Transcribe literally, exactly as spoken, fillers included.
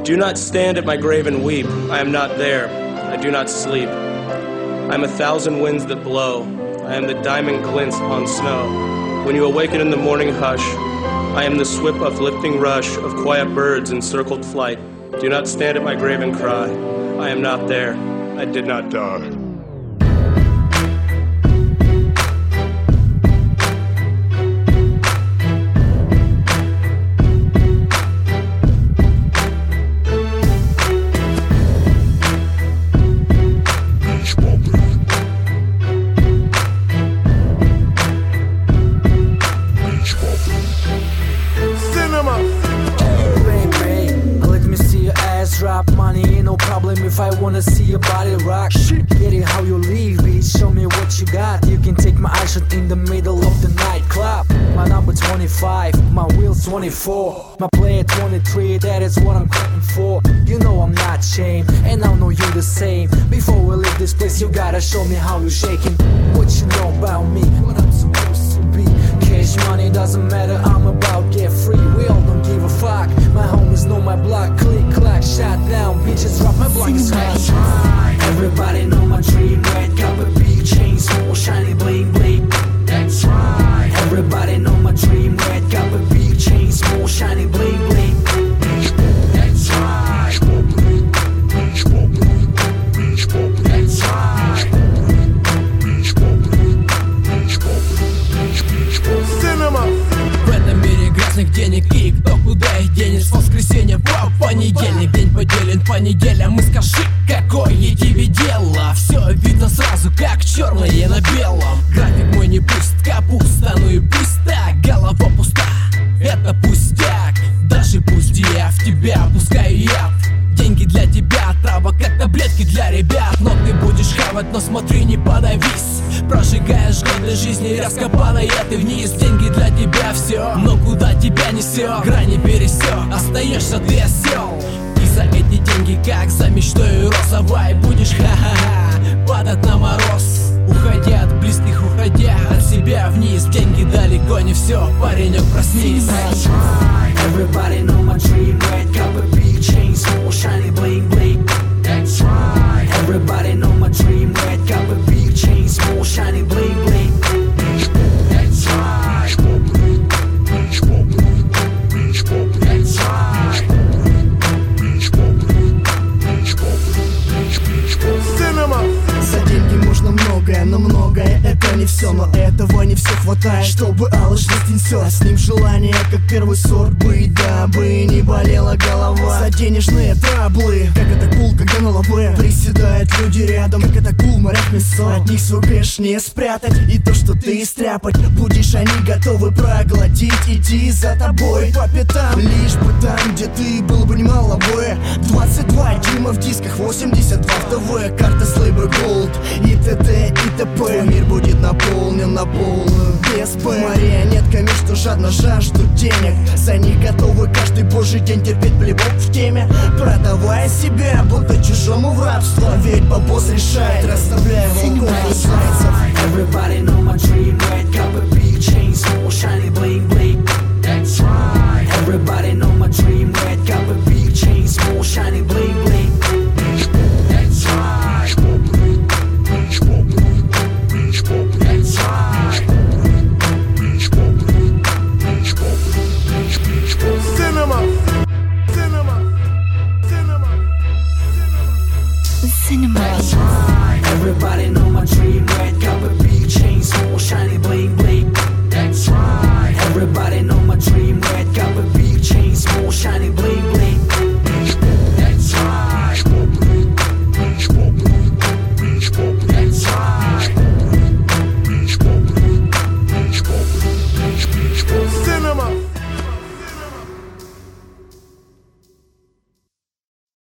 Do not stand at my grave and weep. I am not there. I do not sleep. I am a thousand winds that blow. I am the diamond glints on snow. When you awaken in the morning hush, I am the swift uplifting rush of quiet birds in circled flight. Do not stand at my grave and cry. I am not there. I did not die. Drop money, no problem if I wanna see your body rock. Shit, get it how you leave it, show me what you got. You can take my action in the middle of the nightclub. My number twenty-five, my wheels twenty-four, my player twenty-three, that is what I'm clapping for. You know I'm not ashamed, and I know you the same. Before we leave this place, you gotta show me how you shaking. What you know about me, what I'm supposed to be. Cash money doesn't matter, I'm about get free. We all don't give a fuck, my homies know my block. Click, clack, shot down, bitches drop, my block is hot. Everybody know my dream, red carpet, big chain, small, shiny, bling, bling. That's right. Everybody know my dream, red carpet, big chain, small, shiny, bling, bling. That's right. That's right. В этом мире грязных денег, и кто куда их денет. С воскресенья по понедельник, день поделен по неделям. И скажи, какое тебе дело? Все видно сразу, как черное на белом. График мой не пуст, капуста, ну и пусть так. Голова пуста, это пустяк. Даже пусть я в тебя пускаю яд. Деньги для тебя, трава как таблетки для ребят. Но ты будешь хавать, но смотри, не подавись. Прожигаешь годы жизни, раскопанной ты вниз. Деньги для тебя все, но куда тебя несет? Грани пересек, остаешься ты осел. И за эти деньги, как за мечтой розовой, будешь ха-ха-ха падать на мороз. Уходя от близких, уходя от себя вниз. Деньги далеко не все, паренек, проснись. Everybody know my dream, red carpet, big chain, small, shiny, bling, bling. That's right. Everybody know my dream, red carpet, big chain, small, shiny, bling, bling. That's right. That's right. За деньги можно многое, но многое это не все. Но этого не все хватает, чтобы Алла жизнь несет. А с ним желание, как первый сорт быть, дабы не болела голова. За денежные траблы, как это кул, когда на лобе приседают люди рядом. Как это кул в морях мясо, от них свой кэш не спрятать. И то, что ты стряпать будешь, они готовы проглотить. Иди за тобой по пятам, лишь бы там, где ты был бы немало боя. Двадцать два дюйма в дисках, восемьдесят два в ТВ. Карта с лейбл Gold и т.д. и т.п. Мир будет наполнен на полную без Б. Марионетками, что жадно жаждут денег. За них готовы каждый божий день терпеть плевок в теме. Продавая себя, будто чужому в рабство. Ведь бабос решает, расставляя волков и зайцев. Everybody know my dream, red carpet, big chain, small, shiny, bling, bling. That's right. Everybody know